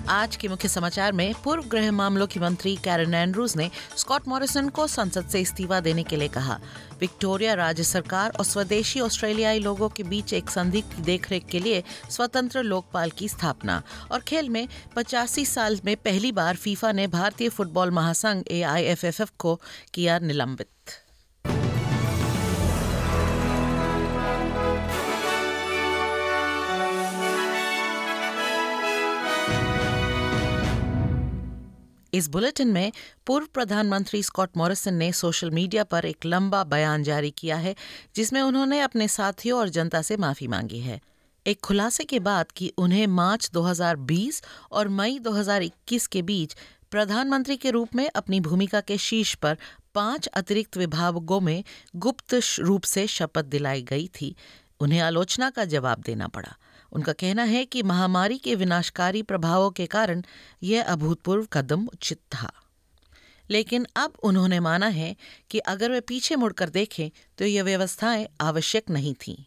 आज के मुख्य समाचार में पूर्व गृह मामलों की मंत्री कैरन एंड्रूज ने स्कॉट मॉरिसन को संसद से इस्तीफा देने के लिए कहा। विक्टोरिया राज्य सरकार और स्वदेशी ऑस्ट्रेलियाई लोगों के बीच एक संधि की देखरेख के लिए स्वतंत्र लोकपाल की स्थापना। और खेल में 85 साल में पहली बार फीफा ने भारतीय फुटबॉल महासंघ AIFF को किया निलंबित। इस बुलेटिन में पूर्व प्रधानमंत्री स्कॉट मॉरिसन ने सोशल मीडिया पर एक लंबा बयान जारी किया है, जिसमें उन्होंने अपने साथियों और जनता से माफी मांगी है। एक खुलासे के बाद कि उन्हें मार्च 2020 और मई 2021 के बीच प्रधानमंत्री के रूप में अपनी भूमिका के शीर्ष पर 5 अतिरिक्त विभागों में गुप्त रूप से शपथ दिलाई गई थी, उन्हें आलोचना का जवाब देना पड़ा। उनका कहना है कि महामारी के विनाशकारी प्रभावों के कारण यह अभूतपूर्व कदम उचित था, लेकिन अब उन्होंने माना है कि अगर वे पीछे मुड़कर देखें तो ये व्यवस्थाएं आवश्यक नहीं थीं।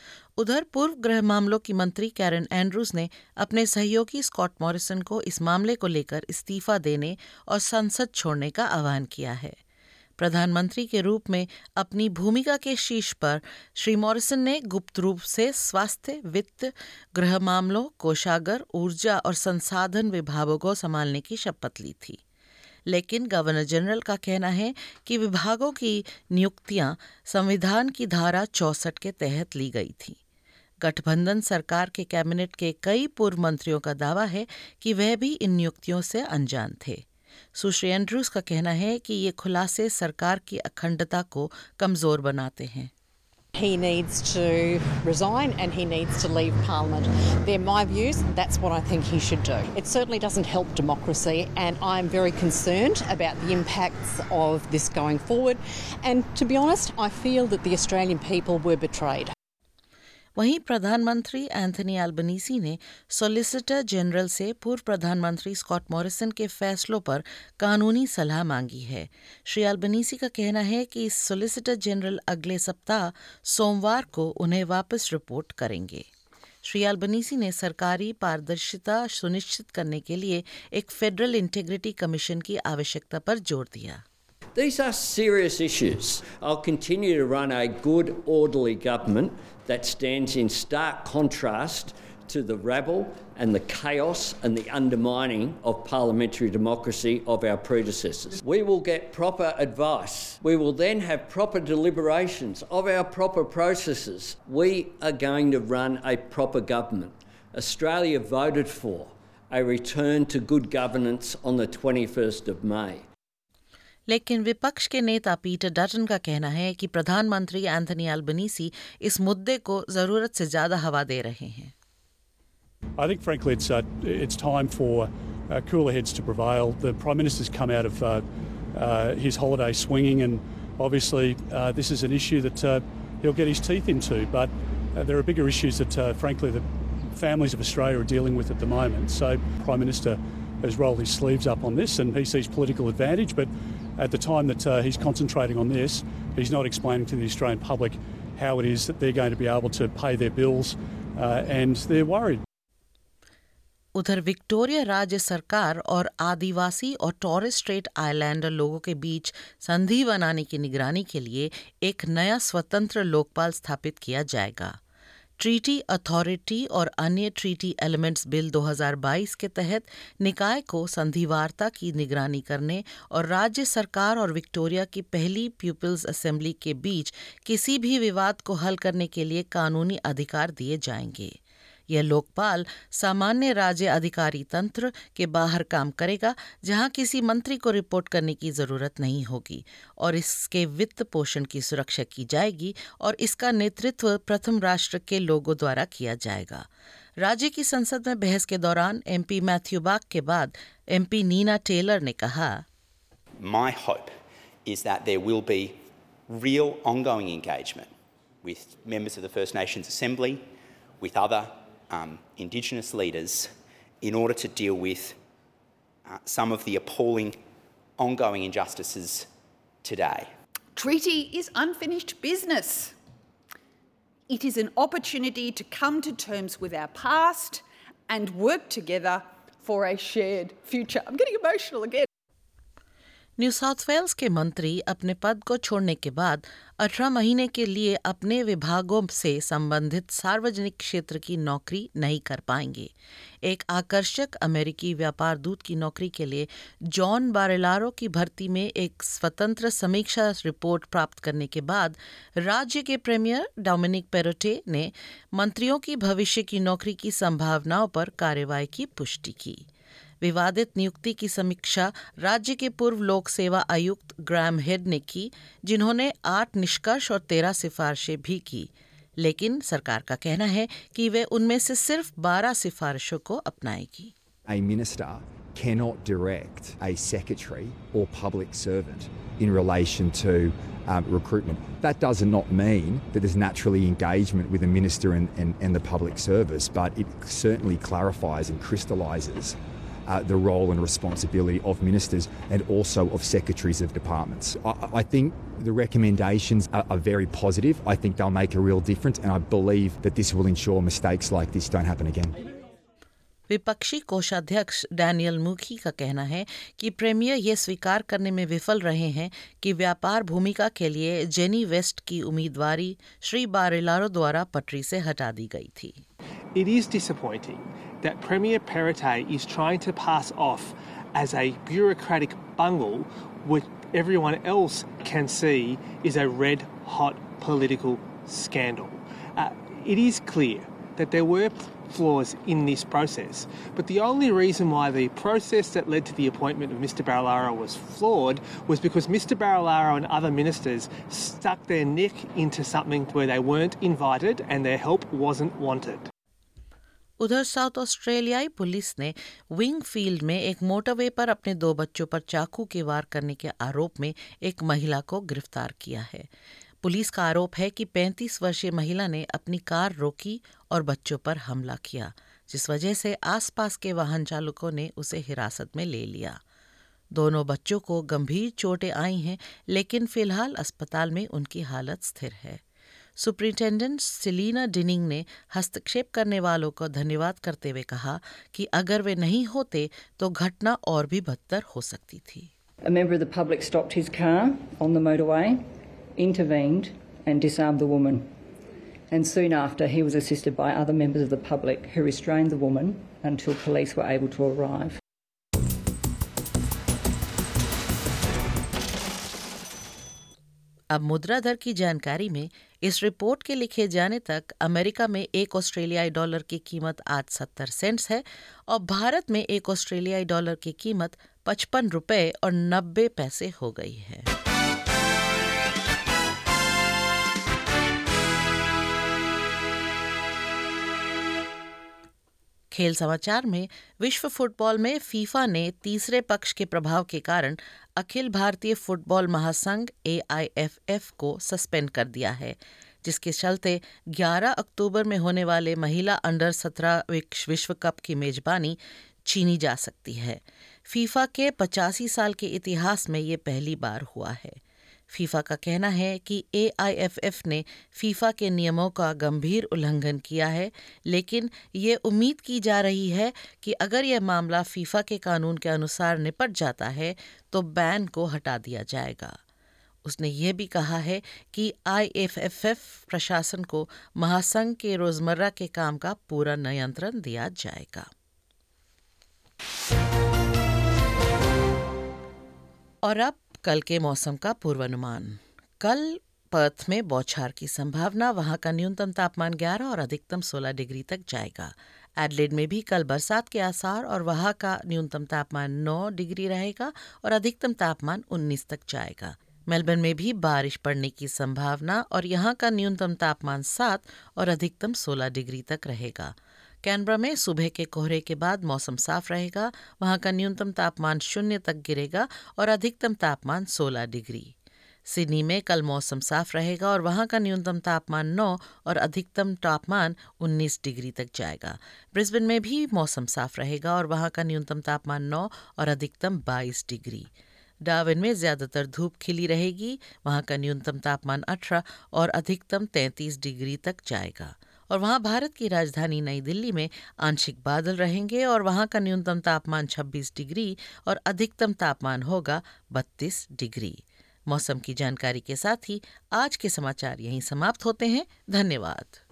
उधर पूर्व गृह मामलों की मंत्री कैरन एंड्रूज ने अपने सहयोगी स्कॉट मॉरिसन को इस मामले को लेकर इस्तीफा देने और संसद छोड़ने का आह्वान किया है। प्रधानमंत्री के रूप में अपनी भूमिका के शीर्ष पर श्री मॉरिसन ने गुप्त रूप से स्वास्थ्य, वित्त, गृह मामलों, कोषागार, ऊर्जा और संसाधन विभागों को संभालने की शपथ ली थी। लेकिन गवर्नर जनरल का कहना है कि विभागों की नियुक्तियां संविधान की धारा 64 के तहत ली गई थी। गठबंधन सरकार के कैबिनेट के कई पूर्व मंत्रियों का दावा है कि वह भी इन नियुक्तियों से अनजान थे। सुश्री एंड्रूज का कहना है कि ये खुलासे सरकार की अखंडता को कमजोर बनाते हैं। He needs to resign and he needs to leave Parliament. They're my views. That's what I think he should do. It certainly doesn't help democracy, and I'm very concerned about the impacts of this going forward. And to be honest, I feel that the Australian people were betrayed. वहीं प्रधानमंत्री Anthony Albanese ने solicitor general से पूर्व प्रधानमंत्री Scott Morrison के फैसलों पर कानूनी सलाह मांगी है। श्री अल्बनीसी का कहना है कि सॉलिसिटर जनरल अगले सप्ताह सोमवार को उन्हें वापस रिपोर्ट करेंगे। श्री अल्बनीसी ने सरकारी पारदर्शिता सुनिश्चित करने के लिए एक फेडरल इंटीग्रिटी कमीशन की आवश्यकता पर जोर दिया। These are serious issues. I'll continue to run a good, orderly government that stands in stark contrast to the rabble and the chaos and the undermining of parliamentary democracy of our predecessors. We will get proper advice. We will then have proper deliberations of our proper processes. We are going to run a proper government. Australia voted for a return to good governance on the 21st of May. लेकिन विपक्ष के नेता Peter Dutton का कहना है कि प्रधानमंत्री Anthony Albanese इस मुद्दे को जरूरत से ज्यादा हवा दे रहे हैं। I think frankly it's time for cooler heads to prevail. The Prime Minister's come out of his holiday swinging, and obviously this is an issue that he'll get his teeth into, but there are bigger issues that frankly the families of Australia are dealing with at the moment. So Prime Minister has rolled his sleeves up on this and he sees political advantage, but at the time that he's concentrating on this, he's not explaining to the Australian public how it is that they're going to be able to pay their bills and they're worried. उधर Victoria राज्य सरकार और आदिवासी और Torres Strait Islander लोगों के बीच संधि बनाने की निगरानी के लिए एक नया स्वतंत्र लोकपाल स्थापित किया जाएगा। ट्रीटी अथॉरिटी और अन्य ट्रीटी एलिमेंट्स बिल 2022 के तहत निकाय को संधिवारता की निगरानी करने और राज्य सरकार और विक्टोरिया की पहली पीपल्स असेंबली के बीच किसी भी विवाद को हल करने के लिए कानूनी अधिकार दिए जाएंगे। यह लोकपाल सामान्य राज्य अधिकारी तंत्र के बाहर काम करेगा, जहां किसी मंत्री को रिपोर्ट करने की जरूरत नहीं होगी और इसके वित्त पोषण की सुरक्षा की जाएगी और इसका नेतृत्व प्रथम राष्ट्र के लोगों द्वारा किया जाएगा। राज्य की संसद में बहस के दौरान एमपी मैथ्यू बाग के बाद एमपी नीना टेलर ने कहा, My hope is that there will be real ongoing engagement with members of the First Nations Assembly, with other Indigenous leaders in order to deal with some of the appalling ongoing injustices today. Treaty is unfinished business. It is an opportunity to come to terms with our past and work together for a shared future. I'm getting emotional again. New South Wales के मंत्री अपने पद को छोड़ने के बाद 18 महीने के लिए अपने विभागों से संबंधित सार्वजनिक क्षेत्र की नौकरी नहीं कर पाएंगे। एक आकर्षक अमेरिकी व्यापार दूत की नौकरी के लिए जॉन बारेलारो की भर्ती में एक स्वतंत्र समीक्षा रिपोर्ट प्राप्त करने के बाद राज्य के प्रीमियर डोमिनिक पेरोटे ने मंत्रियों की भविष्य की नौकरी की संभावनाओं पर कार्रवाई की पुष्टि की। विवादित नियुक्ति की समीक्षा राज्य के पूर्व लोक सेवा आयुक्त ग्राहम हेड ने की, जिन्होंने 8 निष्कर्ष और 13 सिफारिशें भी की, लेकिन सरकार का कहना है कि वे उनमें से सिर्फ 12 सिफारिशों को अपनाएगी। A minister cannot direct a secretary or public servant in relation to recruitment. That does not mean that there's naturally engagement with a minister and the public service, but it certainly clarifies and crystallises the role and responsibility of ministers and also of secretaries of departments. I think the recommendations are very positive. I think they'll make a real difference, and I believe that this will ensure mistakes like this don't happen again. विपक्षी कोषाध्यक्ष Daniel मूकी का कहना है कि premiere ये स्वीकार करने में विफल रहे हैं कि व्यापार भूमिका के लिए जेनी वेस्ट की उम्मीदवारी श्री बारेलारो द्वारा पटरी से हटा दी गई थी। It is disappointing that Premier Perrottet is trying to pass off as a bureaucratic bungle which everyone else can see is a red-hot political scandal. It is clear that there were flaws in this process, but the only reason why the process that led to the appointment of Mr Barilaro was flawed was because Mr Barilaro and other ministers stuck their neck into something where they weren't invited and their help wasn't wanted. उधर South ऑस्ट्रेलियाई police ने Wingfield में एक motorway पर अपने 2 बच्चों पर चाकू के वार करने के आरोप में एक महिला को गिरफ्तार किया है। पुलिस का आरोप है कि 35 वर्षीय महिला ने अपनी कार रोकी और बच्चों पर हमला किया, जिस वजह से आसपास के वाहन चालकों ने उसे हिरासत में ले लिया। दोनों बच्चों को गंभीर चोटें आई हैं, लेकिन फिलहाल अस्पताल में उनकी हालत स्थिर है। सुपरिटेंडेंट सेलिना डिनिंग ने हस्तक्षेप करने वालों को धन्यवाद करते हुए कहा कि अगर वे नहीं होते तो घटना और भी बदतर हो सकती थी। A member of the public stopped his car on the motorway, intervened and disarmed the woman. And soon after, he was assisted by other members of the public who restrained the woman until police were able to arrive. अब मुद्रा दर की जानकारी में इस report के लिखे जाने तक अमेरिका में 1 ऑस्ट्रेलियाई डॉलर की कीमत आज 70 सेंट्स है और भारत में 1 ऑस्ट्रेलियाई डॉलर की कीमत 55 रुपए और 90 पैसे हो गई है। खेल समाचार में विश्व फुटबॉल में फीफा ने तीसरे पक्ष के प्रभाव के कारण अखिल भारतीय फुटबॉल महासंघ AIFF को सस्पेंड कर दिया है, जिसके चलते 11 अक्टूबर में होने वाले महिला अंडर 17 विश्व कप की मेजबानी छीनी जा सकती है। फीफा के 85 साल के इतिहास में ये पहली बार हुआ है। फीफा का कहना है कि AIFF ने फीफा के नियमों का गंभीर उल्लंघन किया है, लेकिन ये उम्मीद की जा रही है कि अगर यह मामला फीफा के कानून के अनुसार निपट जाता है तो बैन को हटा दिया जाएगा। उसने ये भी कहा है कि IFFF प्रशासन को महासंघ के रोजमर्रा के काम का पूरा नियंत्रण दिया जाएगा। और अब कल के मौसम का पूर्वानुमान। कल पर्थ में बौछार की संभावना, वहां का न्यूनतम तापमान 11 और अधिकतम 16 डिग्री तक जाएगा। एडलेड में भी कल बरसात के आसार और वहां का न्यूनतम तापमान 9 डिग्री रहेगा और अधिकतम तापमान 19 तक जाएगा। मेलबर्न में भी बारिश पड़ने की संभावना और यहां का न्यूनतम तापमान 7 और अधिकतम 16 डिग्री तक रहेगा। कैनबरा में सुबह के कोहरे के बाद मौसम साफ रहेगा, वहां का न्यूनतम तापमान 0 तक गिरेगा और अधिकतम तापमान 16 डिग्री। सिडनी में कल मौसम साफ रहेगा और वहां का न्यूनतम तापमान 9 और अधिकतम तापमान 19 डिग्री तक जाएगा। ब्रिस्बेन में भी मौसम साफ रहेगा और वहां का न्यूनतम तापमान 9 और अधिकतम 22 डिग्री। डार्विन में ज्यादातर धूप खिली रहेगी, वहां का न्यूनतम तापमान 18 और अधिकतम 33 डिग्री तक जाएगा। और वहां भारत की राजधानी नई दिल्ली में आंशिक बादल रहेंगे और वहां का न्यूनतम तापमान 26 डिग्री और अधिकतम तापमान होगा 32 डिग्री। मौसम की जानकारी के साथ ही आज के समाचार यहीं समाप्त होते हैं। धन्यवाद।